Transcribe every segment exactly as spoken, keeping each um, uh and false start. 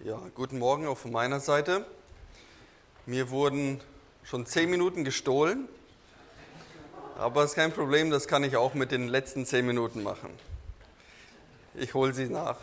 Ja, guten Morgen auch von meiner Seite. Mir wurden schon zehn Minuten gestohlen, aber es ist kein Problem, das kann ich auch mit den letzten zehn Minuten machen. Ich hole sie nach.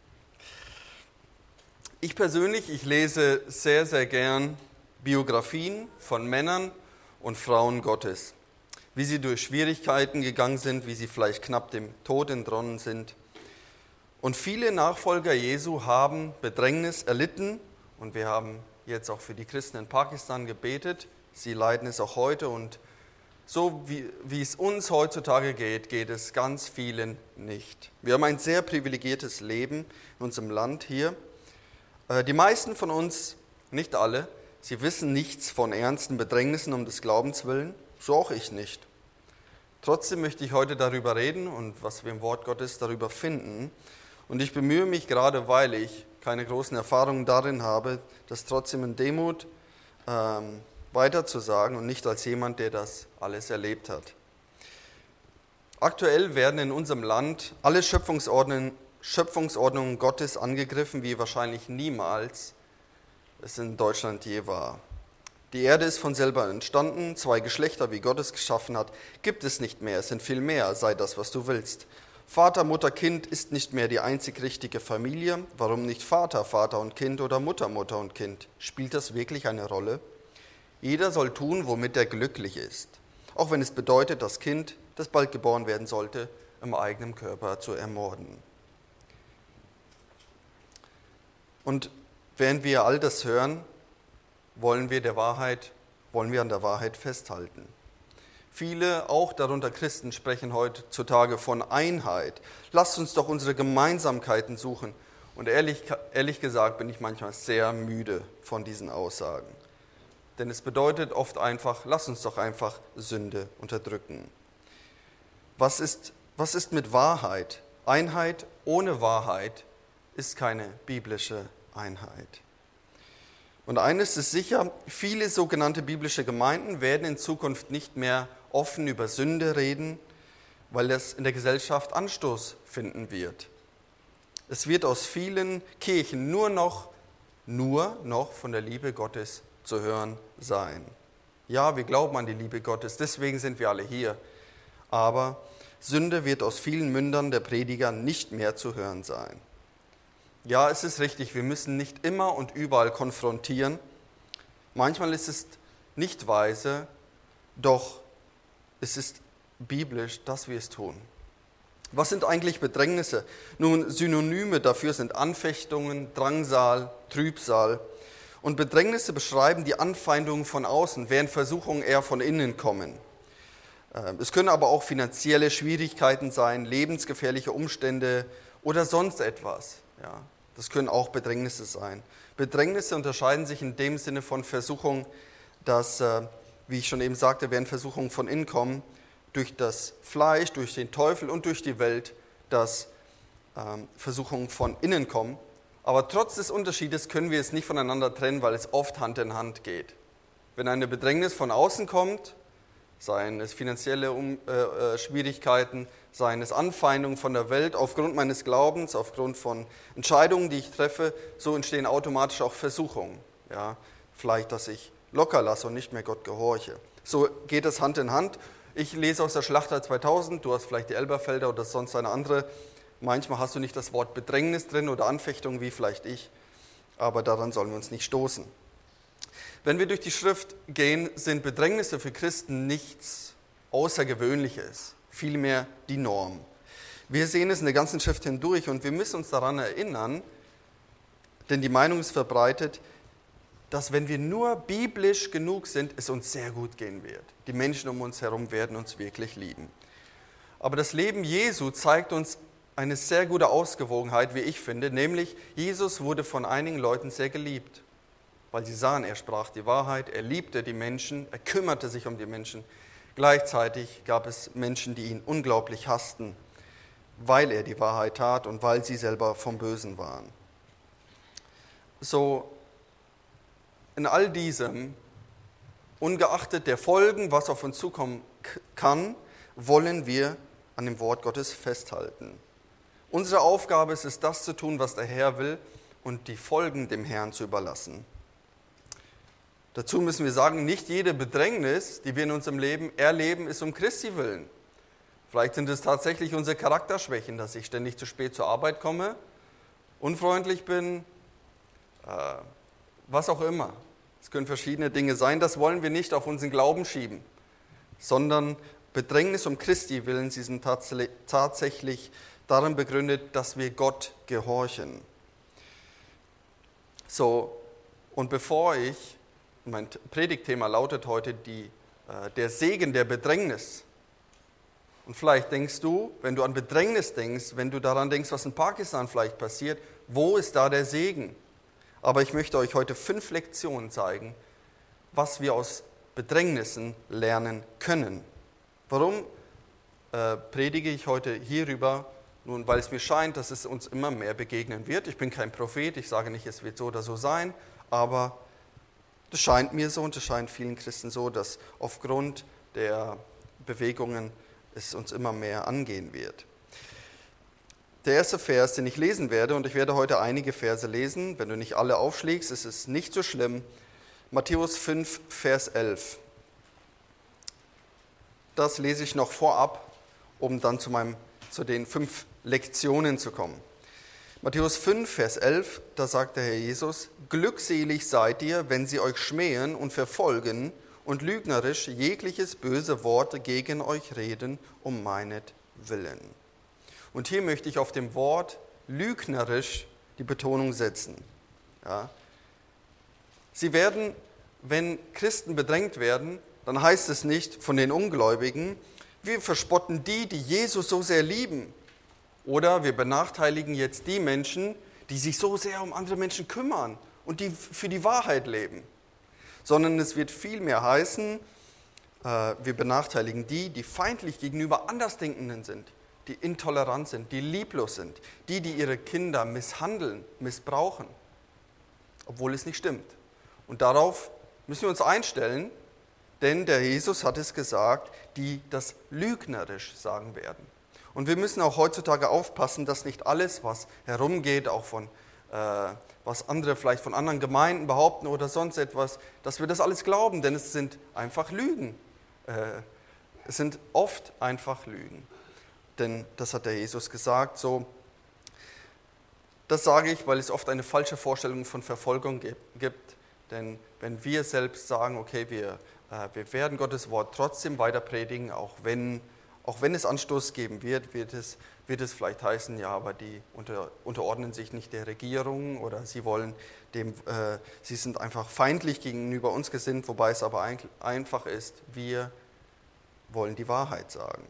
Ich persönlich, ich lese sehr, sehr gern Biografien von Männern und Frauen Gottes. Wie sie durch Schwierigkeiten gegangen sind, wie sie vielleicht knapp dem Tod entronnen sind. Und viele Nachfolger Jesu haben Bedrängnis erlitten und wir haben jetzt auch für die Christen in Pakistan gebetet. Sie leiden es auch heute und so wie, wie es uns heutzutage geht, geht es ganz vielen nicht. Wir haben ein sehr privilegiertes Leben in unserem Land hier. Die meisten von uns, nicht alle, sie wissen nichts von ernsten Bedrängnissen um des Glaubens willen, so auch ich nicht. Trotzdem möchte ich heute darüber reden und was wir im Wort Gottes darüber finden. Und ich bemühe mich gerade, weil ich keine großen Erfahrungen darin habe, das trotzdem in Demut ähm, weiterzusagen und nicht als jemand, der das alles erlebt hat. Aktuell werden in unserem Land alle Schöpfungsordnungen, Schöpfungsordnungen Gottes angegriffen, wie wahrscheinlich niemals es in Deutschland je war. Die Erde ist von selber entstanden, zwei Geschlechter, wie Gott es geschaffen hat, gibt es nicht mehr, es sind viel mehr, sei das, was du willst. Vater, Mutter, Kind ist nicht mehr die einzig richtige Familie. Warum nicht Vater, Vater und Kind oder Mutter, Mutter und Kind? Spielt das wirklich eine Rolle? Jeder soll tun, womit er glücklich ist. Auch wenn es bedeutet, das Kind, das bald geboren werden sollte, im eigenen Körper zu ermorden. Und während wir all das hören, wollen wir der Wahrheit, wollen wir an der Wahrheit festhalten. Viele, auch darunter Christen, sprechen heutzutage von Einheit. Lasst uns doch unsere Gemeinsamkeiten suchen. Und ehrlich, ehrlich gesagt bin ich manchmal sehr müde von diesen Aussagen. Denn es bedeutet oft einfach, lasst uns doch einfach Sünde unterdrücken. Was ist, was ist mit Wahrheit? Einheit ohne Wahrheit ist keine biblische Einheit. Und eines ist sicher, viele sogenannte biblische Gemeinden werden in Zukunft nicht mehr offen über Sünde reden, weil das in der Gesellschaft Anstoß finden wird. Es wird aus vielen Kirchen nur noch, nur noch von der Liebe Gottes zu hören sein. Ja, wir glauben an die Liebe Gottes, deswegen sind wir alle hier. Aber Sünde wird aus vielen Mündern der Prediger nicht mehr zu hören sein. Ja, es ist richtig, wir müssen nicht immer und überall konfrontieren. Manchmal ist es nicht weise, doch es ist biblisch, dass wir es tun. Was sind eigentlich Bedrängnisse? Nun, Synonyme dafür sind Anfechtungen, Drangsal, Trübsal. Und Bedrängnisse beschreiben die Anfeindungen von außen, während Versuchungen eher von innen kommen. Es können aber auch finanzielle Schwierigkeiten sein, lebensgefährliche Umstände oder sonst etwas. Ja, das können auch Bedrängnisse sein. Bedrängnisse unterscheiden sich in dem Sinne von Versuchung, dass, wie ich schon eben sagte, während Versuchungen von innen kommen, durch das Fleisch, durch den Teufel und durch die Welt, dass ähm, Versuchungen von innen kommen. Aber trotz des Unterschiedes können wir es nicht voneinander trennen, weil es oft Hand in Hand geht. Wenn eine Bedrängnis von außen kommt, seien es finanzielle um, äh, äh, Schwierigkeiten, seien es Anfeindungen von der Welt, aufgrund meines Glaubens, aufgrund von Entscheidungen, die ich treffe, so entstehen automatisch auch Versuchungen. Ja, vielleicht, dass ich locker lasse und nicht mehr Gott gehorche. So geht es Hand in Hand. Ich lese aus der Schlachter zweitausend, du hast vielleicht die Elberfelder oder sonst eine andere. Manchmal hast du nicht das Wort Bedrängnis drin oder Anfechtung wie vielleicht ich, aber daran sollen wir uns nicht stoßen. Wenn wir durch die Schrift gehen, sind Bedrängnisse für Christen nichts Außergewöhnliches, vielmehr die Norm. Wir sehen es in der ganzen Schrift hindurch und wir müssen uns daran erinnern, denn die Meinung ist verbreitet, dass wenn wir nur biblisch genug sind, es uns sehr gut gehen wird. Die Menschen um uns herum werden uns wirklich lieben. Aber das Leben Jesu zeigt uns eine sehr gute Ausgewogenheit, wie ich finde, nämlich Jesus wurde von einigen Leuten sehr geliebt, weil sie sahen, er sprach die Wahrheit, er liebte die Menschen, er kümmerte sich um die Menschen. Gleichzeitig gab es Menschen, die ihn unglaublich hassten, weil er die Wahrheit tat und weil sie selber vom Bösen waren. So, in all diesem, ungeachtet der Folgen, was auf uns zukommen kann, wollen wir an dem Wort Gottes festhalten. Unsere Aufgabe ist es, das zu tun, was der Herr will und die Folgen dem Herrn zu überlassen. Dazu müssen wir sagen, nicht jede Bedrängnis, die wir in unserem Leben erleben, ist um Christi willen. Vielleicht sind es tatsächlich unsere Charakterschwächen, dass ich ständig zu spät zur Arbeit komme, unfreundlich bin, äh, was auch immer. Es können verschiedene Dinge sein, das wollen wir nicht auf unseren Glauben schieben, sondern Bedrängnis um Christi willen, sie sind tatsächlich darin begründet, dass wir Gott gehorchen. So, und bevor ich, mein Predigtthema lautet heute die, äh, der Segen der Bedrängnis. Und vielleicht denkst du, wenn du an Bedrängnis denkst, wenn du daran denkst, was in Pakistan vielleicht passiert, wo ist da der Segen? Aber ich möchte euch heute fünf Lektionen zeigen, was wir aus Bedrängnissen lernen können. Warum äh, predige ich heute hierüber? Nun, weil es mir scheint, dass es uns immer mehr begegnen wird. Ich bin kein Prophet, ich sage nicht, es wird so oder so sein, aber das scheint mir so und es scheint vielen Christen so, dass aufgrund der Bewegungen es uns immer mehr angehen wird. Der erste Vers, den ich lesen werde, und ich werde heute einige Verse lesen, wenn du nicht alle aufschlägst, ist es nicht so schlimm. Matthäus fünf, Vers elf. Das lese ich noch vorab, um dann zu, meinem, zu den fünf Lektionen zu kommen. Matthäus fünf, Vers elf, da sagt der Herr Jesus, glückselig seid ihr, wenn sie euch schmähen und verfolgen und lügnerisch jegliches böse Wort gegen euch reden, um meinetwillen. Und hier möchte ich auf dem Wort lügnerisch die Betonung setzen. Ja. Sie werden, wenn Christen bedrängt werden, dann heißt es nicht von den Ungläubigen, wir verspotten die, die Jesus so sehr lieben. Oder wir benachteiligen jetzt die Menschen, die sich so sehr um andere Menschen kümmern und die für die Wahrheit leben. Sondern es wird vielmehr heißen, wir benachteiligen die, die feindlich gegenüber Andersdenkenden sind, die intolerant sind, die lieblos sind, die, die ihre Kinder misshandeln, missbrauchen, obwohl es nicht stimmt. Und darauf müssen wir uns einstellen, denn der Jesus hat es gesagt, die das lügnerisch sagen werden. Und wir müssen auch heutzutage aufpassen, dass nicht alles, was herumgeht, auch von, äh, was andere vielleicht von anderen Gemeinden behaupten oder sonst etwas, dass wir das alles glauben, denn es sind einfach Lügen. Äh, es sind oft einfach Lügen. Denn das hat der Jesus gesagt, so. Das sage ich, weil es oft eine falsche Vorstellung von Verfolgung gibt. Denn wenn wir selbst sagen, okay, wir, äh, wir werden Gottes Wort trotzdem weiter predigen, auch wenn Auch wenn es Anstoß geben wird, wird es, wird es vielleicht heißen, ja, aber die unter, unterordnen sich nicht der Regierung oder sie wollen dem, äh, sie sind einfach feindlich gegenüber uns gesinnt, wobei es aber ein, einfach ist, wir wollen die Wahrheit sagen.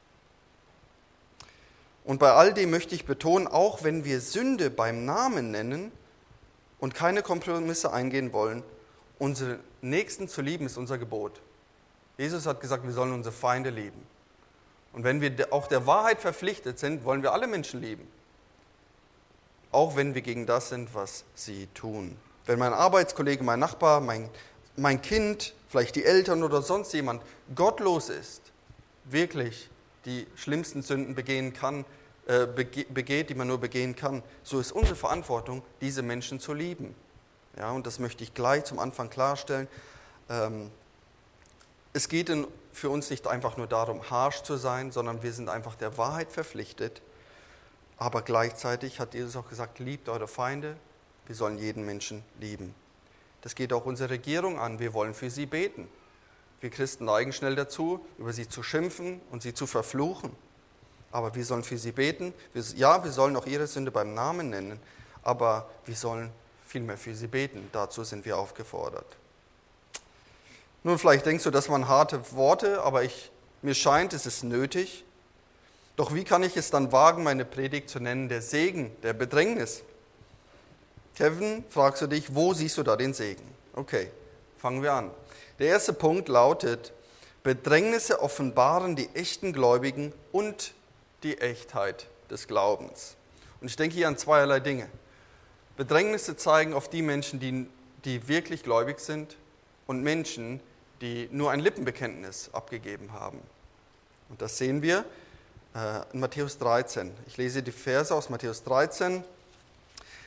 Und bei all dem möchte ich betonen, auch wenn wir Sünde beim Namen nennen und keine Kompromisse eingehen wollen, unsere Nächsten zu lieben ist unser Gebot. Jesus hat gesagt, wir sollen unsere Feinde lieben. Und wenn wir auch der Wahrheit verpflichtet sind, wollen wir alle Menschen lieben. Auch wenn wir gegen das sind, was sie tun. Wenn mein Arbeitskollege, mein Nachbar, mein, mein Kind, vielleicht die Eltern oder sonst jemand gottlos ist, wirklich die schlimmsten Sünden begehen kann, äh, begeht, die man nur begehen kann, so ist unsere Verantwortung, diese Menschen zu lieben. Ja, und das möchte ich gleich zum Anfang klarstellen. Ähm, es geht in für uns nicht einfach nur darum, harsch zu sein, sondern wir sind einfach der Wahrheit verpflichtet. Aber gleichzeitig hat Jesus auch gesagt, liebt eure Feinde, wir sollen jeden Menschen lieben. Das geht auch unsere Regierung an, wir wollen für sie beten. Wir Christen neigen schnell dazu, über sie zu schimpfen und sie zu verfluchen. Aber wir sollen für sie beten. Ja, wir sollen auch ihre Sünde beim Namen nennen, aber wir sollen vielmehr für sie beten. Dazu sind wir aufgefordert. Nun, vielleicht denkst du, das waren harte Worte, aber ich, mir scheint, es ist nötig. Doch wie kann ich es dann wagen, meine Predigt zu nennen, der Segen, der Bedrängnis? Kevin, fragst du dich, wo siehst du da den Segen? Okay, fangen wir an. Der erste Punkt lautet, Bedrängnisse offenbaren die echten Gläubigen und die Echtheit des Glaubens. Und ich denke hier an zweierlei Dinge. Bedrängnisse zeigen auf die Menschen, die, die wirklich gläubig sind, und Menschen, die nur ein Lippenbekenntnis abgegeben haben. Und das sehen wir äh, in Matthäus dreizehn. Ich lese die Verse aus Matthäus dreizehn.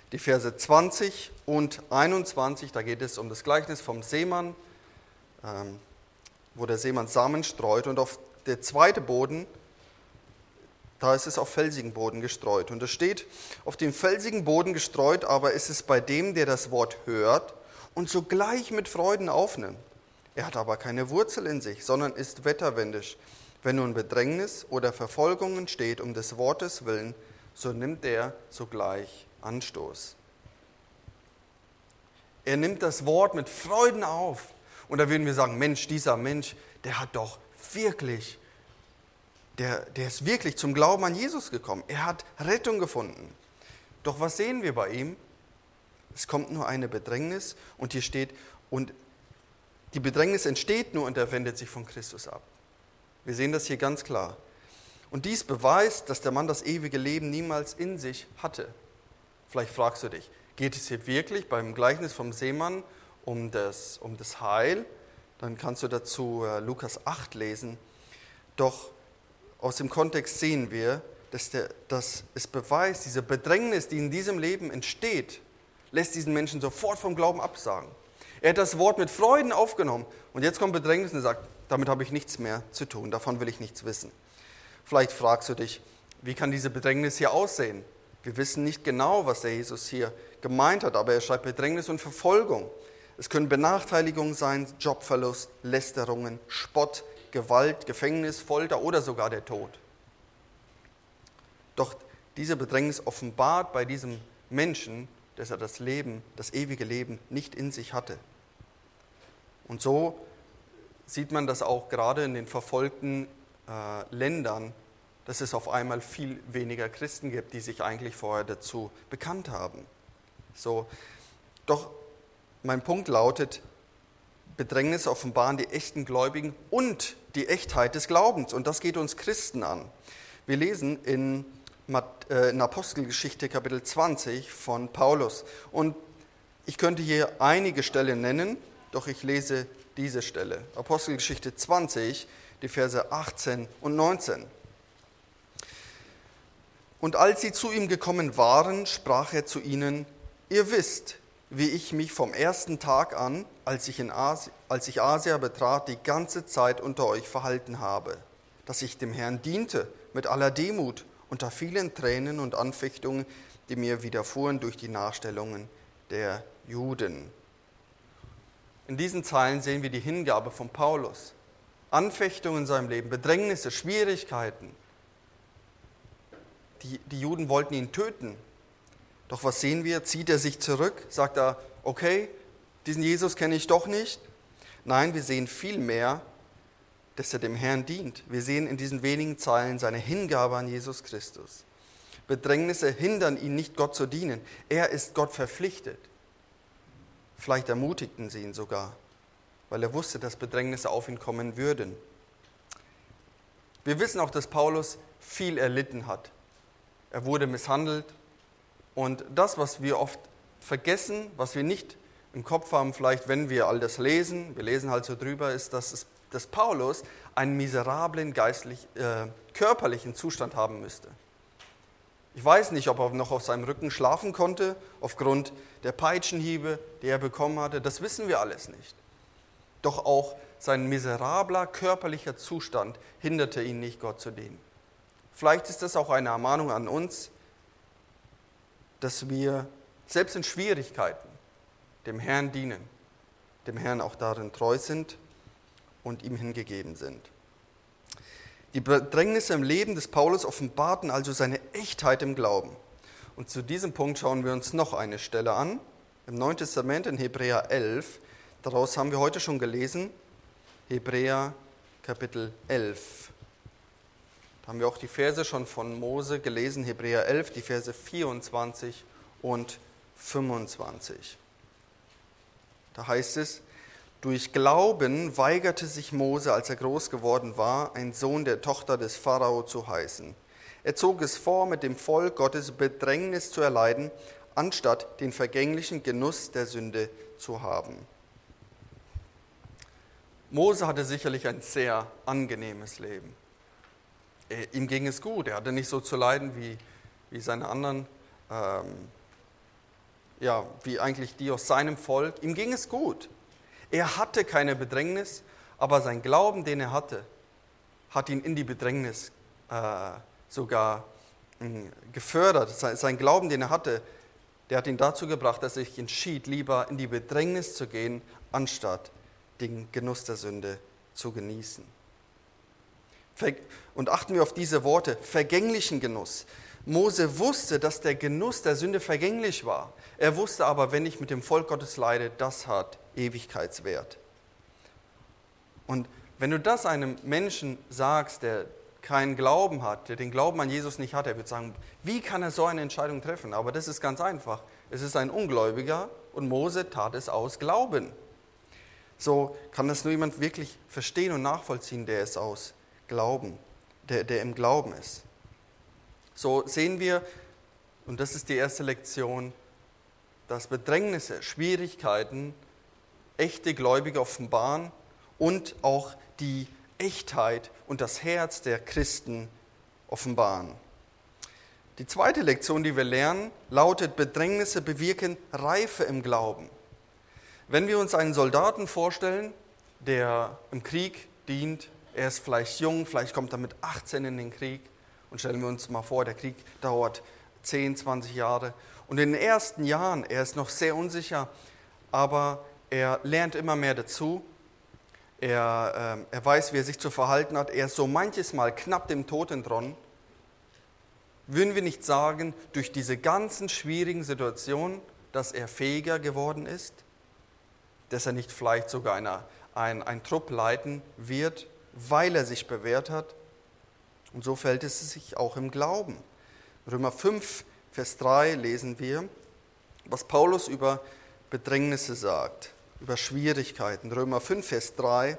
die Verse zwanzig und einundzwanzig, da geht es um das Gleichnis vom Seemann, ähm, wo der Seemann Samen streut. Und auf der zweite Boden, da ist es auf felsigen Boden gestreut. Und es steht, auf dem felsigen Boden gestreut, aber ist es bei dem, der das Wort hört und sogleich mit Freuden aufnimmt. Er hat aber keine Wurzel in sich, sondern ist wetterwendisch. Wenn nun Bedrängnis oder Verfolgung entsteht um des Wortes willen, so nimmt er sogleich Anstoß. Er nimmt das Wort mit Freuden auf. Und da würden wir sagen, Mensch, dieser Mensch, der hat doch wirklich, der, der ist wirklich zum Glauben an Jesus gekommen. Er hat Rettung gefunden. Doch was sehen wir bei ihm? Es kommt nur eine Bedrängnis und hier steht, und die Bedrängnis entsteht nur und er wendet sich von Christus ab. Wir sehen das hier ganz klar. Und dies beweist, dass der Mann das ewige Leben niemals in sich hatte. Vielleicht fragst du dich, geht es hier wirklich beim Gleichnis vom Seemann um das, um das Heil? Dann kannst du dazu äh, Lukas acht lesen. Doch aus dem Kontext sehen wir, dass, der, dass es beweist, diese Bedrängnis, die in diesem Leben entsteht, lässt diesen Menschen sofort vom Glauben absagen. Er hat das Wort mit Freuden aufgenommen und jetzt kommt Bedrängnis und er sagt, damit habe ich nichts mehr zu tun, davon will ich nichts wissen. Vielleicht fragst du dich, wie kann diese Bedrängnis hier aussehen? Wir wissen nicht genau, was der Jesus hier gemeint hat, aber er schreibt Bedrängnis und Verfolgung. Es können Benachteiligungen sein, Jobverlust, Lästerungen, Spott, Gewalt, Gefängnis, Folter oder sogar der Tod. Doch diese Bedrängnis offenbart bei diesem Menschen, dass er das Leben, das ewige Leben nicht in sich hatte. Und so sieht man das auch gerade in den verfolgten äh, Ländern, dass es auf einmal viel weniger Christen gibt, die sich eigentlich vorher dazu bekannt haben. So, doch mein Punkt lautet, Bedrängnisse offenbaren die echten Gläubigen und die Echtheit des Glaubens. Und das geht uns Christen an. Wir lesen in, in Apostelgeschichte Kapitel zwanzig von Paulus. Und ich könnte hier einige Stellen nennen, doch ich lese diese Stelle. Apostelgeschichte zwanzig, die Verse achtzehn und neunzehn. Und als sie zu ihm gekommen waren, sprach er zu ihnen, ihr wisst, wie ich mich vom ersten Tag an, als ich, in Asi- als ich Asia betrat, die ganze Zeit unter euch verhalten habe, dass ich dem Herrn diente mit aller Demut, unter vielen Tränen und Anfechtungen, die mir widerfuhren durch die Nachstellungen der Juden. In diesen Zeilen sehen wir die Hingabe von Paulus. Anfechtungen in seinem Leben, Bedrängnisse, Schwierigkeiten. Die, die Juden wollten ihn töten. Doch was sehen wir? Zieht er sich zurück? Sagt er, okay, diesen Jesus kenne ich doch nicht? Nein, wir sehen vielmehr, dass er dem Herrn dient. Wir sehen in diesen wenigen Zeilen seine Hingabe an Jesus Christus. Bedrängnisse hindern ihn nicht, Gott zu dienen. Er ist Gott verpflichtet. Vielleicht ermutigten sie ihn sogar, weil er wusste, dass Bedrängnisse auf ihn kommen würden. Wir wissen auch, dass Paulus viel erlitten hat. Er wurde misshandelt. Und das, was wir oft vergessen, was wir nicht im Kopf haben, vielleicht wenn wir all das lesen, wir lesen halt so drüber, ist, dass, es, dass Paulus einen miserablen geistlich, äh, körperlichen Zustand haben müsste. Ich weiß nicht, ob er noch auf seinem Rücken schlafen konnte, aufgrund der Peitschenhiebe, die er bekommen hatte. Das wissen wir alles nicht. Doch auch sein miserabler körperlicher Zustand hinderte ihn nicht, Gott zu dienen. Vielleicht ist das auch eine Ermahnung an uns, dass wir selbst in Schwierigkeiten dem Herrn dienen, dem Herrn auch darin treu sind und ihm hingegeben sind. Die Bedrängnisse im Leben des Paulus offenbarten also seine Echtheit im Glauben. Und zu diesem Punkt schauen wir uns noch eine Stelle an, im Neuen Testament in Hebräer elf. Daraus haben wir heute schon gelesen, Hebräer Kapitel elf. Da haben wir auch die Verse schon von Mose gelesen, Hebräer elf, die Verse vierundzwanzig und fünfundzwanzig. Da heißt es, durch Glauben weigerte sich Mose, als er groß geworden war, ein Sohn der Tochter des Pharao zu heißen. Er zog es vor, mit dem Volk Gottes Bedrängnis zu erleiden, anstatt den vergänglichen Genuss der Sünde zu haben. Mose hatte sicherlich ein sehr angenehmes Leben. Ihm ging es gut, er hatte nicht so zu leiden wie, wie seine anderen ähm, ja, wie eigentlich die aus seinem Volk. Ihm ging es gut. Er hatte keine Bedrängnis, aber sein Glauben, den er hatte, hat ihn in die Bedrängnis äh, sogar mh, gefördert. Sein, sein Glauben, den er hatte, der hat ihn dazu gebracht, dass er sich entschied, lieber in die Bedrängnis zu gehen, anstatt den Genuss der Sünde zu genießen. Und achten wir auf diese Worte, vergänglichen Genuss. Mose wusste, dass der Genuss der Sünde vergänglich war. Er wusste aber, wenn ich mit dem Volk Gottes leide, das hat Ewigkeitswert. Und wenn du das einem Menschen sagst, der keinen Glauben hat, der den Glauben an Jesus nicht hat, er wird sagen, wie kann er so eine Entscheidung treffen? Aber das ist ganz einfach. Es ist ein Ungläubiger und Mose tat es aus Glauben. So kann das nur jemand wirklich verstehen und nachvollziehen, der es aus Glauben, der, der im Glauben ist. So sehen wir, und das ist die erste Lektion, dass Bedrängnisse, Schwierigkeiten echte Gläubige offenbaren und auch die Echtheit und das Herz der Christen offenbaren. Die zweite Lektion, die wir lernen, lautet, Bedrängnisse bewirken Reife im Glauben. Wenn wir uns einen Soldaten vorstellen, der im Krieg dient, er ist vielleicht jung, vielleicht kommt er mit achtzehn in den Krieg, und stellen wir uns mal vor, der Krieg dauert zehn, zwanzig Jahre. Und in den ersten Jahren, er ist noch sehr unsicher, aber er lernt immer mehr dazu. Er, äh, er weiß, wie er sich zu verhalten hat. Er ist so manches Mal knapp dem Tod entronnen. Würden wir nicht sagen, durch diese ganzen schwierigen Situationen, dass er fähiger geworden ist? Dass er nicht vielleicht sogar eine, ein, ein Trupp leiten wird, weil er sich bewährt hat? Und so verhält es sich auch im Glauben. Römer fünf, Vers drei lesen wir, was Paulus über Bedrängnisse sagt, über Schwierigkeiten. Römer fünf, Vers drei.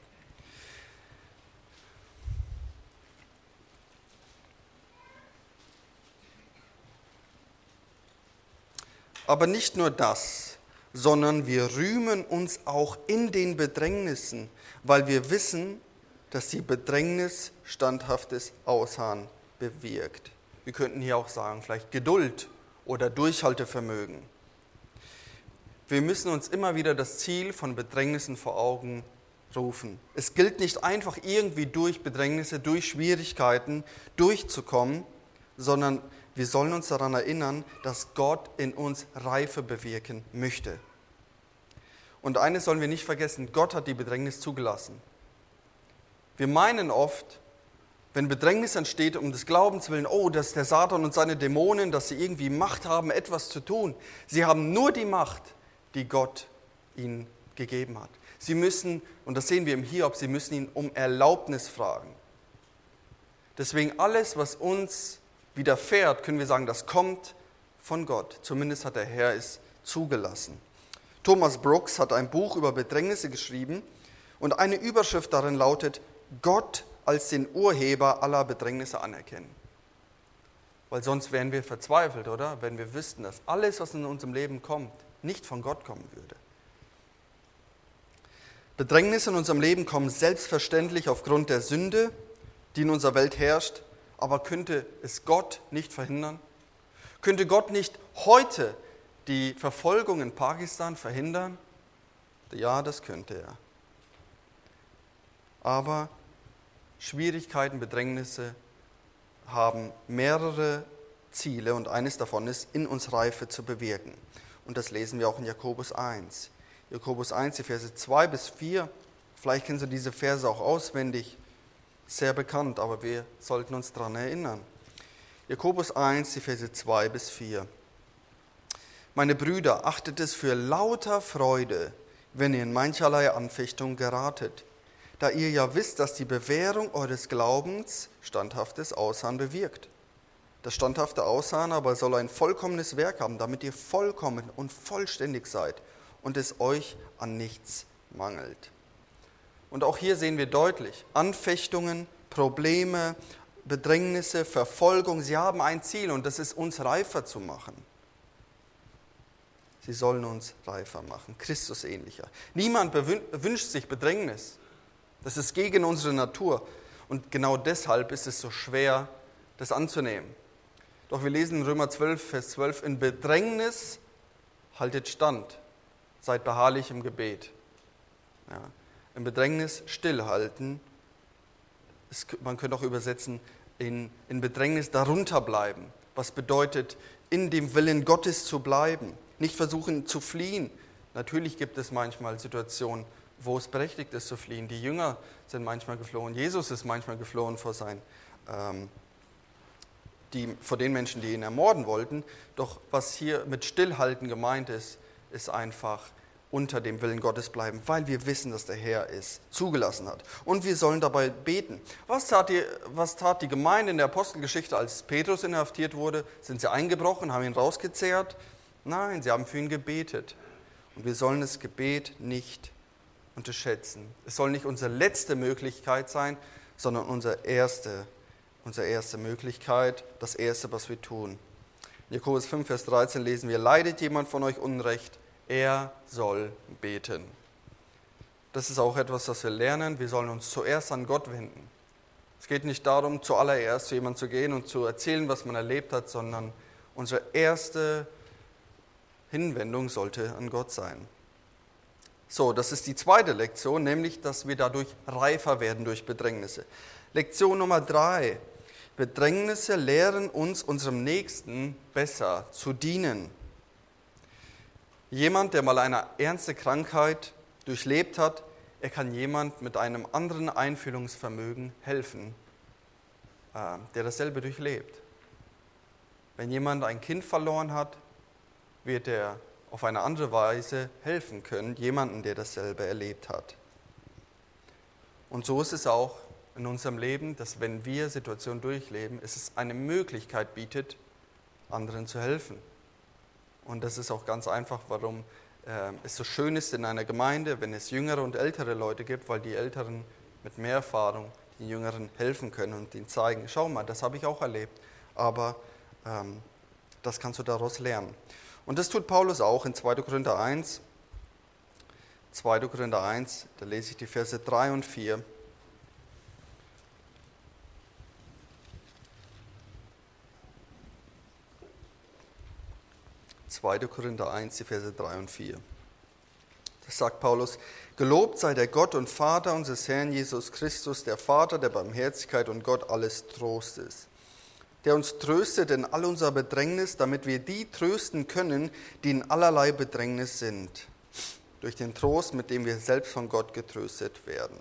Aber nicht nur das, sondern wir rühmen uns auch in den Bedrängnissen, weil wir wissen, dass die Bedrängnis standhaftes Ausharren bewirkt. Wir könnten hier auch sagen, vielleicht Geduld oder Durchhaltevermögen. Wir müssen uns immer wieder das Ziel von Bedrängnissen vor Augen rufen. Es gilt nicht einfach irgendwie durch Bedrängnisse, durch Schwierigkeiten durchzukommen, sondern wir sollen uns daran erinnern, dass Gott in uns Reife bewirken möchte. Und eines sollen wir nicht vergessen, Gott hat die Bedrängnis zugelassen. Wir meinen oft, wenn Bedrängnis entsteht um des Glaubens willen, oh, das ist der Satan und seine Dämonen, dass sie irgendwie Macht haben, etwas zu tun. Sie haben nur die Macht, die Gott ihnen gegeben hat. Sie müssen, und das sehen wir im Hiob, sie müssen ihn um Erlaubnis fragen. Deswegen alles, was uns widerfährt, können wir sagen, das kommt von Gott. Zumindest hat der Herr es zugelassen. Thomas Brooks hat ein Buch über Bedrängnisse geschrieben und eine Überschrift darin lautet, Gott als den Urheber aller Bedrängnisse anerkennen. Weil sonst wären wir verzweifelt, oder? Wenn wir wüssten, dass alles, was in unserem Leben kommt, nicht von Gott kommen würde. Bedrängnisse in unserem Leben kommen selbstverständlich aufgrund der Sünde, die in unserer Welt herrscht. Aber könnte es Gott nicht verhindern? Könnte Gott nicht heute die Verfolgung in Pakistan verhindern? Ja, das könnte er. Aber Schwierigkeiten, Bedrängnisse haben mehrere Ziele und eines davon ist, in uns Reife zu bewirken. Und das lesen wir auch in Jakobus eins. Jakobus eins, die Verse zwei bis vier. Vielleicht kennst du diese Verse auch auswendig. Sehr bekannt, aber wir sollten uns daran erinnern. Jakobus eins, die Verse zwei bis vier. Meine Brüder, achtet es für lauter Freude, wenn ihr in mancherlei Anfechtung geratet, da ihr ja wisst, dass die Bewährung eures Glaubens standhaftes Ausharren bewirkt. Das standhafte Ausharren aber soll ein vollkommenes Werk haben, damit ihr vollkommen und vollständig seid und es euch an nichts mangelt. Und auch hier sehen wir deutlich, Anfechtungen, Probleme, Bedrängnisse, Verfolgung, sie haben ein Ziel und das ist, uns reifer zu machen. Sie sollen uns reifer machen, Christus ähnlicher. Niemand wünscht sich Bedrängnis. Das ist gegen unsere Natur. Und genau deshalb ist es so schwer, das anzunehmen. Doch wir lesen in Römer zwölf, Vers zwölf, in Bedrängnis haltet stand, seid beharrlich im Gebet. Ja. Im Bedrängnis stillhalten, es, man könnte auch übersetzen, in, in Bedrängnis darunter bleiben. Was bedeutet, in dem Willen Gottes zu bleiben, nicht versuchen zu fliehen. Natürlich gibt es manchmal Situationen, wo es berechtigt ist zu fliehen. Die Jünger sind manchmal geflohen, Jesus ist manchmal geflohen vor, sein, ähm, die, vor den Menschen, die ihn ermorden wollten. Doch was hier mit Stillhalten gemeint ist, ist einfach unter dem Willen Gottes bleiben, weil wir wissen, dass der Herr es zugelassen hat. Und wir sollen dabei beten. Was tat die, was tat die Gemeinde in der Apostelgeschichte, als Petrus inhaftiert wurde? Sind sie eingebrochen, haben ihn rausgezehrt? Nein, sie haben für ihn gebetet. Und wir sollen das Gebet nicht unterschätzen. Es soll nicht unsere letzte Möglichkeit sein, sondern unsere erste, unsere erste Möglichkeit, das Erste, was wir tun. In Jakobus fünf, Vers dreizehn lesen wir, leidet jemand von euch Unrecht, er soll beten. Das ist auch etwas, das wir lernen. Wir sollen uns zuerst an Gott wenden. Es geht nicht darum, zuallererst zu jemandem zu gehen und zu erzählen, was man erlebt hat, sondern unsere erste Hinwendung sollte an Gott sein. So, das ist die zweite Lektion, nämlich, dass wir dadurch reifer werden durch Bedrängnisse. Lektion Nummer drei. Bedrängnisse lehren uns, unserem Nächsten besser zu dienen. Jemand, der mal eine ernste Krankheit durchlebt hat, er kann jemand mit einem anderen Einfühlungsvermögen helfen, der dasselbe durchlebt. Wenn jemand ein Kind verloren hat, wird er auf eine andere Weise helfen können, jemanden, der dasselbe erlebt hat. Und so ist es auch in unserem Leben, dass wenn wir Situationen durchleben, es ist eine Möglichkeit bietet, anderen zu helfen. Und das ist auch ganz einfach, warum äh, es so schön ist in einer Gemeinde, wenn es jüngere und ältere Leute gibt, weil die Älteren mit mehr Erfahrung den Jüngeren helfen können und ihnen zeigen, schau mal, das habe ich auch erlebt, aber ähm, das kannst du daraus lernen. Und das tut Paulus auch in zweiter Korinther eins. zweiter Korinther eins, da lese ich die Verse drei und vier. zweiter Korinther eins, die Verse drei und vier. Das sagt Paulus, gelobt sei der Gott und Vater unseres Herrn Jesus Christus, der Vater der Barmherzigkeit und Gott alles Trostes, der uns tröstet in all unserer Bedrängnis, damit wir die trösten können, die in allerlei Bedrängnis sind, durch den Trost, mit dem wir selbst von Gott getröstet werden.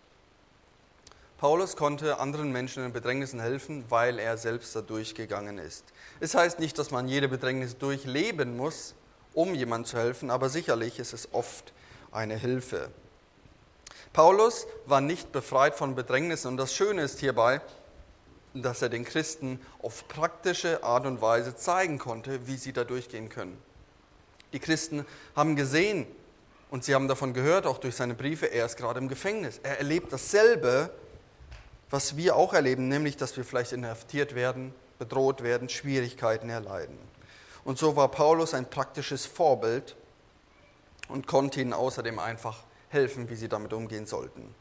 Paulus konnte anderen Menschen in Bedrängnissen helfen, weil er selbst da durchgegangen ist. Es heißt nicht, dass man jede Bedrängnis durchleben muss, um jemandem zu helfen, aber sicherlich ist es oft eine Hilfe. Paulus war nicht befreit von Bedrängnissen und das Schöne ist hierbei, dass er den Christen auf praktische Art und Weise zeigen konnte, wie sie da durchgehen können. Die Christen haben gesehen und sie haben davon gehört, auch durch seine Briefe, er ist gerade im Gefängnis. Er erlebt dasselbe, was wir auch erleben, nämlich, dass wir vielleicht inhaftiert werden, bedroht werden, Schwierigkeiten erleiden. Und so war Paulus ein praktisches Vorbild und konnte ihnen außerdem einfach helfen, wie sie damit umgehen sollten.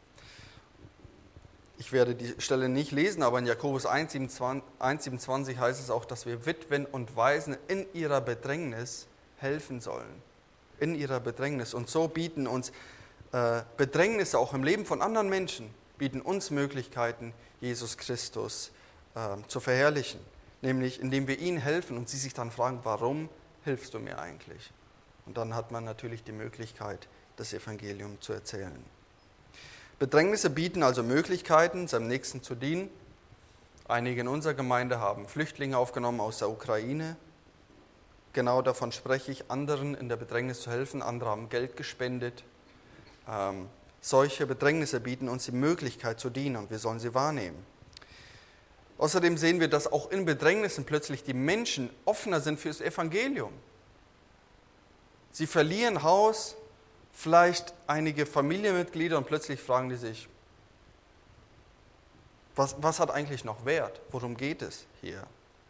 Ich werde die Stelle nicht lesen, aber in Jakobus eins siebenundzwanzig heißt es auch, dass wir Witwen und Waisen in ihrer Bedrängnis helfen sollen. In ihrer Bedrängnis. Und so bieten uns äh, Bedrängnisse auch im Leben von anderen Menschen, bieten uns Möglichkeiten, Jesus Christus äh, zu verherrlichen. Nämlich, indem wir ihnen helfen und sie sich dann fragen, warum hilfst du mir eigentlich? Und dann hat man natürlich die Möglichkeit, das Evangelium zu erzählen. Bedrängnisse bieten also Möglichkeiten, seinem Nächsten zu dienen. Einige in unserer Gemeinde haben Flüchtlinge aufgenommen aus der Ukraine. Genau davon spreche ich, anderen in der Bedrängnis zu helfen. Andere haben Geld gespendet. Ähm, solche Bedrängnisse bieten uns die Möglichkeit zu dienen und wir sollen sie wahrnehmen. Außerdem sehen wir, dass auch in Bedrängnissen plötzlich die Menschen offener sind für das Evangelium. Sie verlieren Haus, vielleicht einige Familienmitglieder und plötzlich fragen die sich, was, was hat eigentlich noch Wert? Worum geht es hier?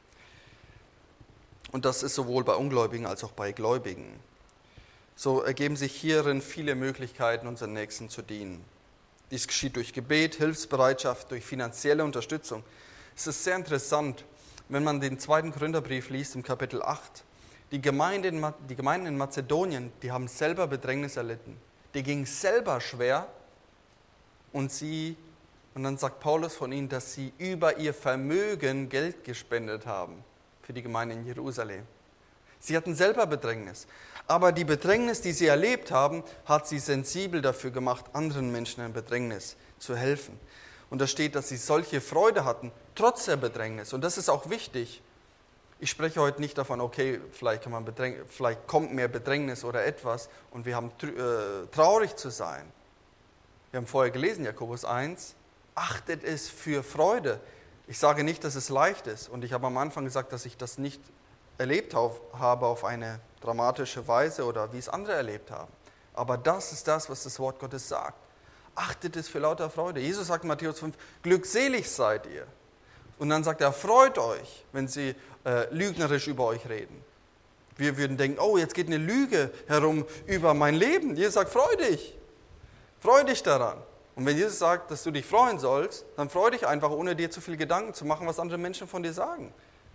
Und das ist sowohl bei Ungläubigen als auch bei Gläubigen. So ergeben sich hierin viele Möglichkeiten, unseren Nächsten zu dienen. Dies geschieht durch Gebet, Hilfsbereitschaft, durch finanzielle Unterstützung. Es ist sehr interessant, wenn man den zweiten Korintherbrief liest im Kapitel acht, Die Gemeinde in, die Gemeinden in Mazedonien, die haben selber Bedrängnis erlitten. Die ging selber schwer und sie, und dann sagt Paulus von ihnen, dass sie über ihr Vermögen Geld gespendet haben für die Gemeinde in Jerusalem. Sie hatten selber Bedrängnis. Aber die Bedrängnis, die sie erlebt haben, hat sie sensibel dafür gemacht, anderen Menschen in Bedrängnis zu helfen. Und da steht, dass sie solche Freude hatten, trotz der Bedrängnis. Und das ist auch wichtig. Ich spreche heute nicht davon, okay, vielleicht, kann man Bedräng- vielleicht kommt mehr Bedrängnis oder etwas und wir haben äh, traurig zu sein. Wir haben vorher gelesen, Jakobus eins, achtet es für Freude. Ich sage nicht, dass es leicht ist. Und ich habe am Anfang gesagt, dass ich das nicht erlebt habe auf eine dramatische Weise oder wie es andere erlebt haben. Aber das ist das, was das Wort Gottes sagt. Achtet es für lauter Freude. Jesus sagt in Matthäus fünf, glückselig seid ihr. Und dann sagt er, freut euch, wenn sie äh, lügnerisch über euch reden. Wir würden denken, oh, jetzt geht eine Lüge herum über mein Leben. Jesus sagt, freu dich. Freu dich daran. Und wenn Jesus sagt, dass du dich freuen sollst, dann freu dich einfach, ohne dir zu viel Gedanken zu machen, was andere Menschen von dir sagen.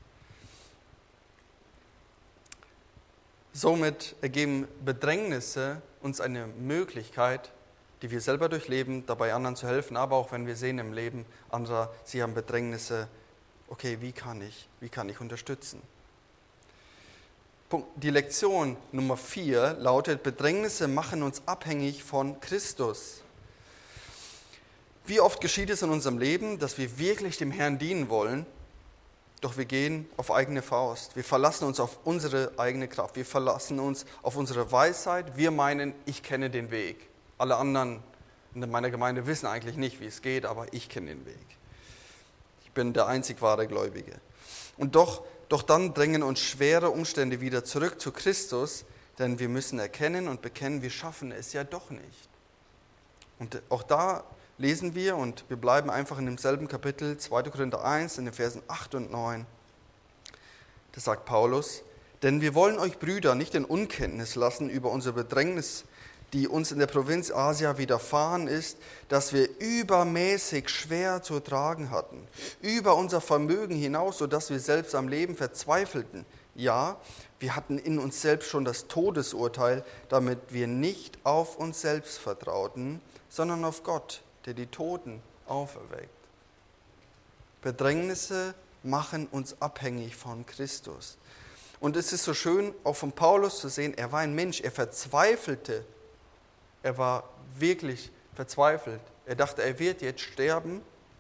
Somit ergeben Bedrängnisse uns eine Möglichkeit, die wir selber durchleben, dabei anderen zu helfen, aber auch wenn wir sehen im Leben anderer, sie haben Bedrängnisse, okay, wie kann ich, wie kann ich unterstützen? Die Lektion Nummer vier lautet, Bedrängnisse machen uns abhängig von Christus. Wie oft geschieht es in unserem Leben, dass wir wirklich dem Herrn dienen wollen, doch wir gehen auf eigene Faust. Wir verlassen uns auf unsere eigene Kraft. Wir verlassen uns auf unsere Weisheit. Wir meinen, ich kenne den Weg. Alle anderen in meiner Gemeinde wissen eigentlich nicht, wie es geht, aber ich kenne den Weg. Ich bin der einzig wahre Gläubige. Und doch, doch dann drängen uns schwere Umstände wieder zurück zu Christus, denn wir müssen erkennen und bekennen, wir schaffen es ja doch nicht. Und auch da lesen wir, und wir bleiben einfach in demselben Kapitel, zweiter Korinther eins, in den Versen acht und neun. Da sagt Paulus, denn wir wollen euch Brüder nicht in Unkenntnis lassen über unsere Bedrängnis, die uns in der Provinz Asia widerfahren ist, dass wir übermäßig schwer zu tragen hatten, über unser Vermögen hinaus, sodass wir selbst am Leben verzweifelten. Ja, wir hatten in uns selbst schon das Todesurteil, damit wir nicht auf uns selbst vertrauten, sondern auf Gott, der die Toten auferweckt. Bedrängnisse machen uns abhängig von Christus. Und es ist so schön, auch von Paulus zu sehen, er war ein Mensch, er verzweifelte. Er war wirklich verzweifelt. Er dachte, er wird jetzt sterben.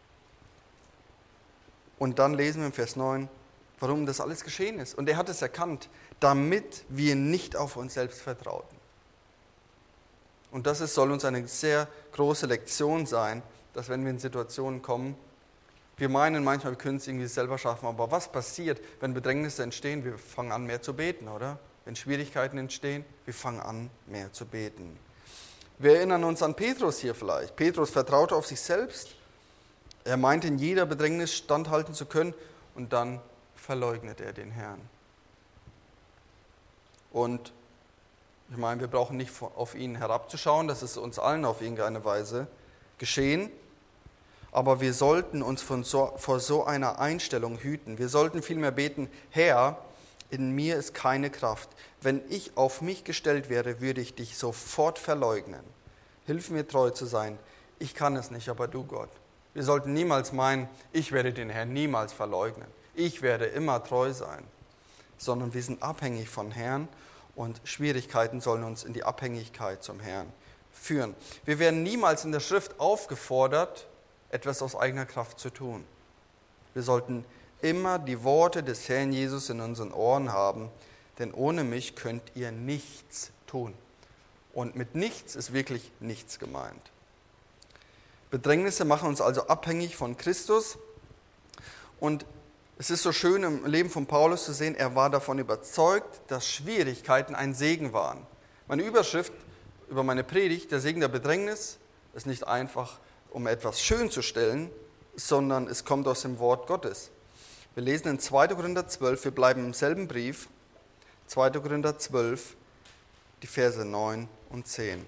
Und dann lesen wir im Vers neun, warum das alles geschehen ist. Und er hat es erkannt, damit wir nicht auf uns selbst vertrauten. Und das ist, soll uns eine sehr große Lektion sein, dass wenn wir in Situationen kommen, wir meinen manchmal, wir können es irgendwie selber schaffen, aber was passiert, wenn Bedrängnisse entstehen? Wir fangen an, mehr zu beten, oder? Wenn Schwierigkeiten entstehen, wir fangen an, mehr zu beten. Wir erinnern uns an Petrus hier vielleicht. Petrus vertraute auf sich selbst. Er meinte, in jeder Bedrängnis standhalten zu können und dann verleugnet er den Herrn. Und ich meine, wir brauchen nicht auf ihn herabzuschauen, das ist uns allen auf irgendeine Weise geschehen. Aber wir sollten uns von so, vor so einer Einstellung hüten. Wir sollten vielmehr beten, Herr, in mir ist keine Kraft. Wenn ich auf mich gestellt wäre, würde ich dich sofort verleugnen. Hilf mir treu zu sein. Ich kann es nicht, aber du Gott. Wir sollten niemals meinen, ich werde den Herrn niemals verleugnen. Ich werde immer treu sein. Sondern wir sind abhängig von Herrn und Schwierigkeiten sollen uns in die Abhängigkeit zum Herrn führen. Wir werden niemals in der Schrift aufgefordert, etwas aus eigener Kraft zu tun. Wir sollten immer die Worte des Herrn Jesus in unseren Ohren haben, denn ohne mich könnt ihr nichts tun. Und mit nichts ist wirklich nichts gemeint. Bedrängnisse machen uns also abhängig von Christus. Und es ist so schön im Leben von Paulus zu sehen, er war davon überzeugt, dass Schwierigkeiten ein Segen waren. Meine Überschrift über meine Predigt, der Segen der Bedrängnis, ist nicht einfach, um etwas schön zu stellen, sondern es kommt aus dem Wort Gottes. Wir lesen in zweiter Korinther zwölf, wir bleiben im selben Brief, zweiter Korinther zwölf, die Verse neun und zehn.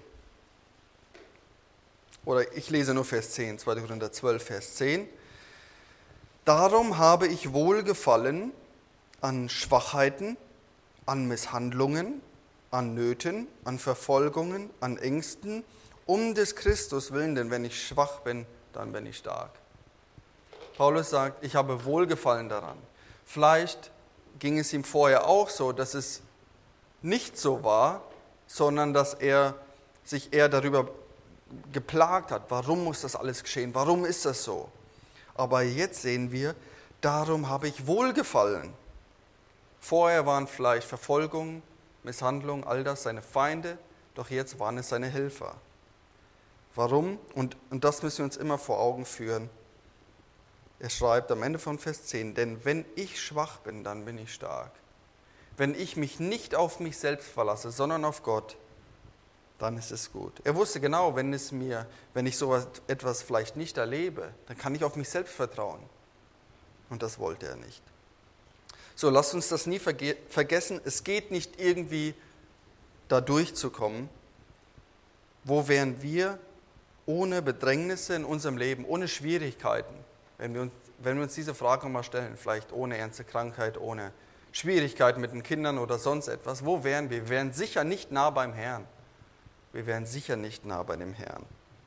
Oder ich lese nur Vers zehn, zweiter Korinther zwölf, Vers zehn. Darum habe ich Wohlgefallen an Schwachheiten, an Misshandlungen, an Nöten, an Verfolgungen, an Ängsten, um des Christus willen, denn wenn ich schwach bin, dann bin ich stark. Paulus sagt, ich habe Wohlgefallen daran. Vielleicht ging es ihm vorher auch so, dass es nicht so war, sondern dass er sich eher darüber geplagt hat. Warum muss das alles geschehen? Warum ist das so? Aber jetzt sehen wir, darum habe ich Wohlgefallen. Vorher waren vielleicht Verfolgung, Misshandlung, all das seine Feinde, doch jetzt waren es seine Helfer. Warum? Und, und das müssen wir uns immer vor Augen führen. Er schreibt am Ende von Vers zehn, denn wenn ich schwach bin, dann bin ich stark. Wenn ich mich nicht auf mich selbst verlasse, sondern auf Gott, dann ist es gut. Er wusste genau, wenn es mir, wenn ich so etwas vielleicht nicht erlebe, dann kann ich auf mich selbst vertrauen. Und das wollte er nicht. So, lasst uns das nie verge- vergessen. Es geht nicht irgendwie da durchzukommen. Wo wären wir ohne Bedrängnisse in unserem Leben, ohne Schwierigkeiten? Wenn wir uns, wenn wir uns diese Frage mal stellen, vielleicht ohne ernste Krankheit, ohne Schwierigkeiten mit den Kindern oder sonst etwas, wo wären wir? Wir wären sicher nicht nah beim Herrn. Wir wären sicher nicht nah bei dem Herrn.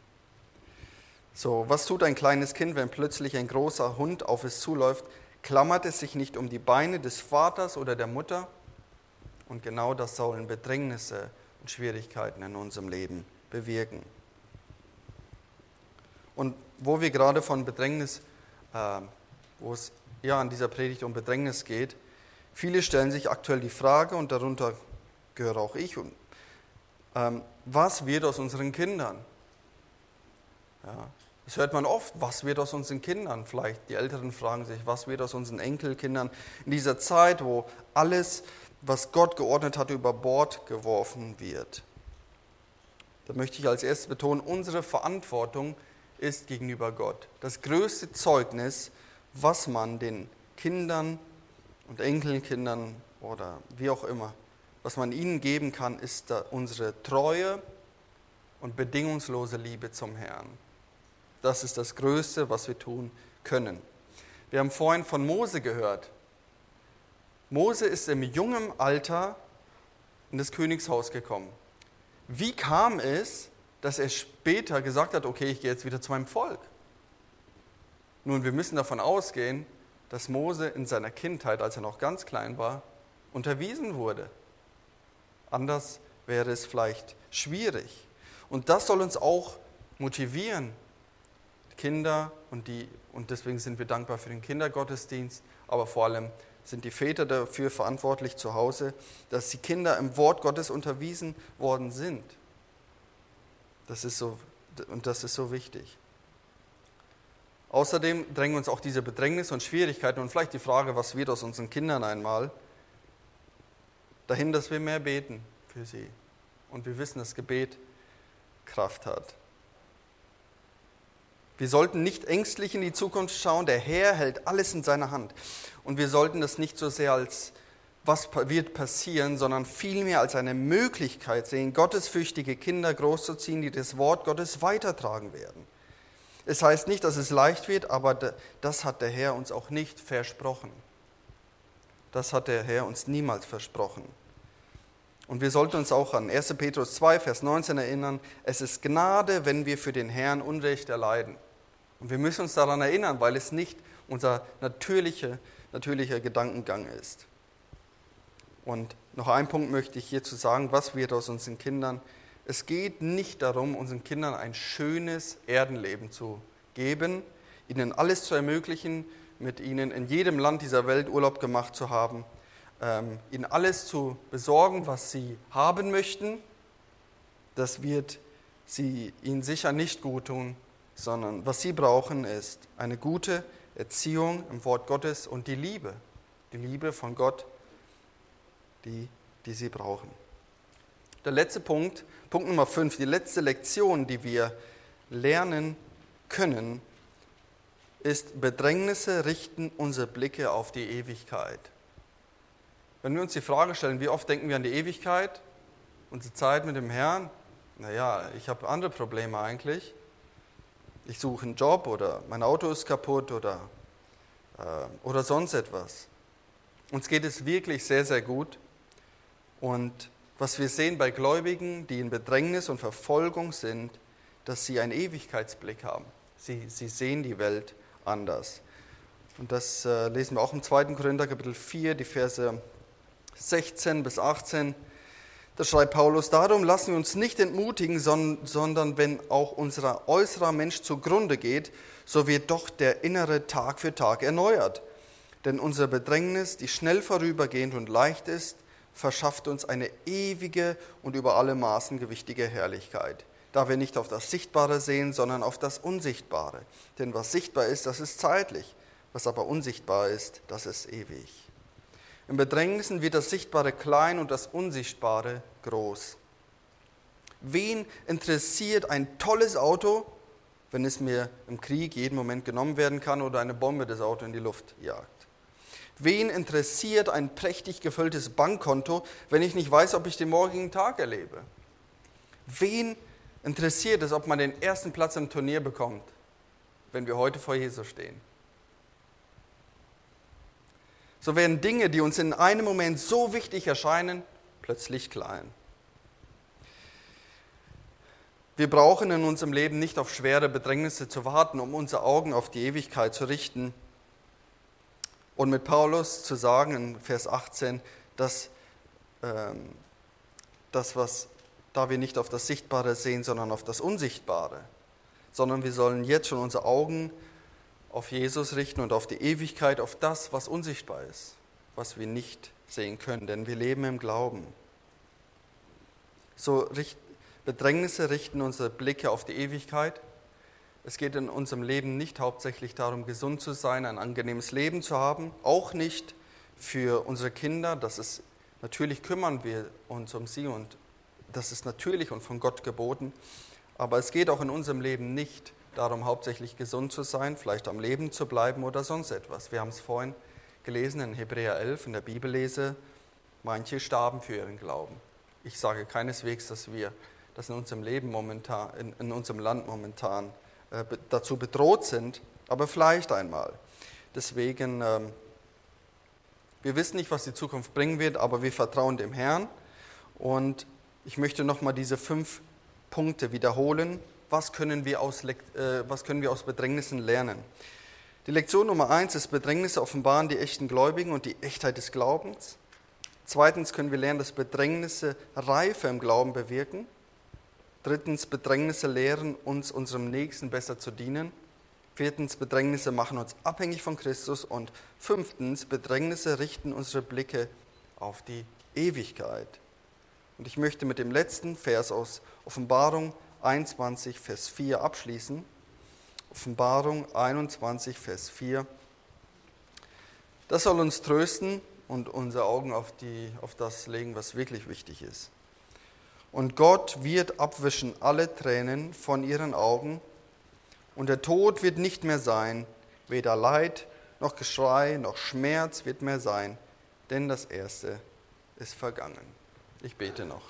So, was tut ein kleines Kind, wenn plötzlich ein großer Hund auf es zuläuft? Klammert es sich nicht um die Beine des Vaters oder der Mutter? Und genau das sollen Bedrängnisse und Schwierigkeiten in unserem Leben bewirken. Und wo wir gerade von Bedrängnis, äh, wo es ja an dieser Predigt um Bedrängnis geht, viele stellen sich aktuell die Frage, und darunter gehöre auch ich, und, ähm, was wird aus unseren Kindern? Ja, das hört man oft, was wird aus unseren Kindern? Vielleicht die Älteren fragen sich, was wird aus unseren Enkelkindern? In dieser Zeit, wo alles, was Gott geordnet hat, über Bord geworfen wird. Da möchte ich als erstes betonen, unsere Verantwortung ist gegenüber Gott. Das größte Zeugnis, was man den Kindern und Enkelkindern oder wie auch immer, was man ihnen geben kann, ist da unsere treue und bedingungslose Liebe zum Herrn. Das ist das Größte, was wir tun können. Wir haben vorhin von Mose gehört. Mose ist im jungen Alter in das Königshaus gekommen. Wie kam es, dass er später gesagt hat, okay, ich gehe jetzt wieder zu meinem Volk? Nun, wir müssen davon ausgehen, dass Mose in seiner Kindheit, als er noch ganz klein war, unterwiesen wurde. Anders wäre es vielleicht schwierig. Und das soll uns auch motivieren, Kinder, und, die, und deswegen sind wir dankbar für den Kindergottesdienst, aber vor allem sind die Väter dafür verantwortlich zu Hause, dass die Kinder im Wort Gottes unterwiesen worden sind. Das ist so, und das ist so wichtig. Außerdem drängen uns auch diese Bedrängnisse und Schwierigkeiten und vielleicht die Frage, was wird aus unseren Kindern einmal, dahin, dass wir mehr beten für sie. Und wir wissen, dass Gebet Kraft hat. Wir sollten nicht ängstlich in die Zukunft schauen. Der Herr hält alles in seiner Hand. Und wir sollten das nicht so sehr als was wird passieren, sondern vielmehr als eine Möglichkeit sehen, gottesfürchtige Kinder großzuziehen, die das Wort Gottes weitertragen werden. Es heißt nicht, dass es leicht wird, aber das hat der Herr uns auch nicht versprochen. Das hat der Herr uns niemals versprochen. Und wir sollten uns auch an erster Petrus zwei, Vers neunzehn erinnern, es ist Gnade, wenn wir für den Herrn Unrecht erleiden. Und wir müssen uns daran erinnern, weil es nicht unser natürlicher, natürlicher Gedankengang ist. Und noch einen Punkt möchte ich hierzu sagen, was wird aus unseren Kindern? Es geht nicht darum, unseren Kindern ein schönes Erdenleben zu geben, ihnen alles zu ermöglichen, mit ihnen in jedem Land dieser Welt Urlaub gemacht zu haben, ähm, ihnen alles zu besorgen, was sie haben möchten. Das wird sie ihnen sicher nicht gut tun, sondern was sie brauchen, ist eine gute Erziehung im Wort Gottes und die Liebe, die Liebe von Gott, die, die sie brauchen. Der letzte Punkt, Punkt Nummer fünf, die letzte Lektion, die wir lernen können, ist, Bedrängnisse richten unsere Blicke auf die Ewigkeit. Wenn wir uns die Frage stellen, wie oft denken wir an die Ewigkeit, unsere Zeit mit dem Herrn? Naja, ich habe andere Probleme eigentlich. Ich suche einen Job oder mein Auto ist kaputt oder, äh, oder sonst etwas. Uns geht es wirklich sehr, sehr gut. Und was wir sehen bei Gläubigen, die in Bedrängnis und Verfolgung sind, dass sie einen Ewigkeitsblick haben. Sie, sie sehen die Welt anders. Und das äh, lesen wir auch im zweiten Korinther Kapitel vier, die Verse sechzehn bis achtzehn. Da schreibt Paulus: Darum lassen wir uns nicht entmutigen, sondern wenn auch unser äußerer Mensch zugrunde geht, so wird doch der innere Tag für Tag erneuert. Denn unsere Bedrängnis, die schnell vorübergehend und leicht ist, verschafft uns eine ewige und über alle Maßen gewichtige Herrlichkeit, da wir nicht auf das Sichtbare sehen, sondern auf das Unsichtbare. Denn was sichtbar ist, das ist zeitlich, was aber unsichtbar ist, das ist ewig. In Bedrängnissen wird das Sichtbare klein und das Unsichtbare groß. Wen interessiert ein tolles Auto, wenn es mir im Krieg jeden Moment genommen werden kann oder eine Bombe das Auto in die Luft jagt? Wen interessiert ein prächtig gefülltes Bankkonto, wenn ich nicht weiß, ob ich den morgigen Tag erlebe? Wen interessiert es, ob man den ersten Platz im Turnier bekommt, wenn wir heute vor Jesus stehen? So werden Dinge, die uns in einem Moment so wichtig erscheinen, plötzlich klein. Wir brauchen in unserem Leben nicht auf schwere Bedrängnisse zu warten, um unsere Augen auf die Ewigkeit zu richten. Und mit Paulus zu sagen in Vers achtzehn, dass ähm, das, was, da wir nicht auf das Sichtbare sehen, sondern auf das Unsichtbare, sondern wir sollen jetzt schon unsere Augen auf Jesus richten und auf die Ewigkeit, auf das, was unsichtbar ist, was wir nicht sehen können, denn wir leben im Glauben. So richt, Bedrängnisse richten unsere Blicke auf die Ewigkeit. Es geht in unserem Leben nicht hauptsächlich darum, gesund zu sein, ein angenehmes Leben zu haben, auch nicht für unsere Kinder. Das ist, natürlich kümmern wir uns um sie und das ist natürlich und von Gott geboten. Aber es geht auch in unserem Leben nicht darum, hauptsächlich gesund zu sein, vielleicht am Leben zu bleiben oder sonst etwas. Wir haben es vorhin gelesen in Hebräer elf, in der Bibellese, manche starben für ihren Glauben. Ich sage keineswegs, dass wir das in unserem Leben momentan, in, in unserem Land momentan äh, be, dazu bedroht sind, aber vielleicht einmal. Deswegen, ähm, wir wissen nicht, was die Zukunft bringen wird, aber wir vertrauen dem Herrn. Und ich möchte nochmal diese fünf Punkte wiederholen. Was können wir aus, äh, was können wir aus Bedrängnissen lernen? Die Lektion Nummer eins ist: Bedrängnisse offenbaren die echten Gläubigen und die Echtheit des Glaubens. Zweitens können wir lernen, dass Bedrängnisse Reife im Glauben bewirken. Drittens, Bedrängnisse lehren uns, unserem Nächsten besser zu dienen. Viertens, Bedrängnisse machen uns abhängig von Christus. Und fünftens, Bedrängnisse richten unsere Blicke auf die Ewigkeit. Und ich möchte mit dem letzten Vers aus Offenbarung einundzwanzig, Vers vier abschließen. Offenbarung einundzwanzig, Vers vier. Das soll uns trösten und unsere Augen auf, die, auf das legen, was wirklich wichtig ist. Und Gott wird abwischen alle Tränen von ihren Augen, und der Tod wird nicht mehr sein, weder Leid, noch Geschrei, noch Schmerz wird mehr sein, denn das Erste ist vergangen. Ich bete noch.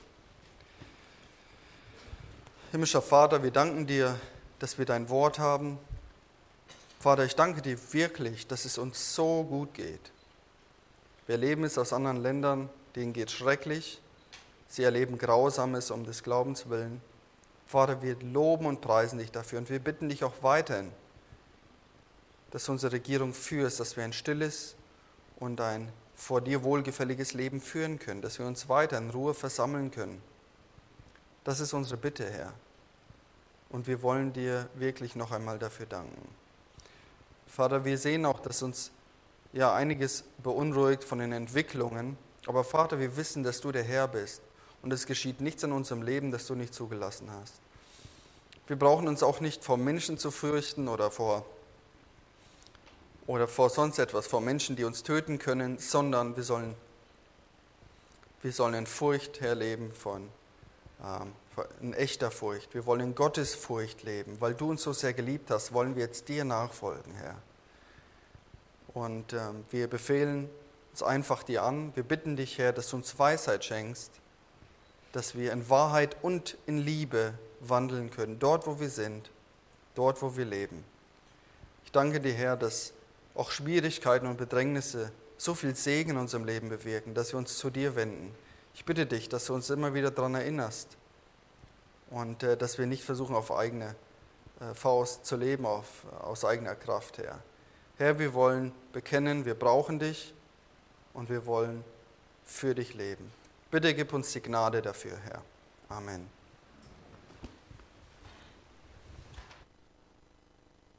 Himmlischer Vater, wir danken dir, dass wir dein Wort haben. Vater, ich danke dir wirklich, dass es uns so gut geht. Wir erleben es aus anderen Ländern, denen geht es schrecklich. Sie erleben Grausames um des Glaubens willen. Vater, wir loben und preisen dich dafür und wir bitten dich auch weiterhin, dass du unsere Regierung führst, dass wir ein stilles und ein vor dir wohlgefälliges Leben führen können, dass wir uns weiter in Ruhe versammeln können. Das ist unsere Bitte, Herr. Und wir wollen dir wirklich noch einmal dafür danken. Vater, wir sehen auch, dass uns ja einiges beunruhigt von den Entwicklungen. Aber Vater, wir wissen, dass du der Herr bist. Und es geschieht nichts in unserem Leben, das du nicht zugelassen hast. Wir brauchen uns auch nicht vor Menschen zu fürchten oder vor, oder vor sonst etwas, vor Menschen, die uns töten können, sondern wir sollen, wir sollen in Furcht herleben, von, ähm, in echter Furcht. Wir wollen in Gottes Furcht leben. Weil du uns so sehr geliebt hast, wollen wir jetzt dir nachfolgen, Herr. Und ähm, wir befehlen uns einfach dir an. Wir bitten dich, Herr, dass du uns Weisheit schenkst, dass wir in Wahrheit und in Liebe wandeln können, dort, wo wir sind, dort, wo wir leben. Ich danke dir, Herr, dass auch Schwierigkeiten und Bedrängnisse so viel Segen in unserem Leben bewirken, dass wir uns zu dir wenden. Ich bitte dich, dass du uns immer wieder daran erinnerst und äh, dass wir nicht versuchen, auf eigene äh, Faust zu leben, auf, aus eigener Kraft, Herr. Herr, wir wollen bekennen, wir brauchen dich und wir wollen für dich leben. Bitte gib uns die Gnade dafür, Herr. Amen.